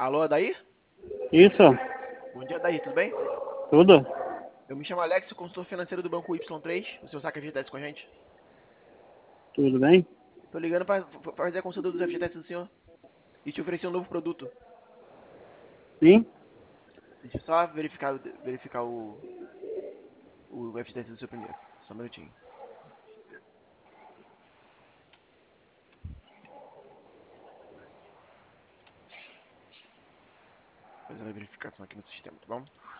Alô, Adair? Isso, Bom dia, Adair, tudo bem? tudo? Eu me chamo Alex, sou consultor financeiro do Banco Y3. O senhor saca FGTS com a gente? Tudo bem? Tô ligando para fazer a consulta dos FGTS do senhor e te oferecer um novo produto. Sim? Deixa eu só verificar o FGTS do seu primeiro. Só um minutinho. Fazendo a verificação aqui no sistema, tá bom?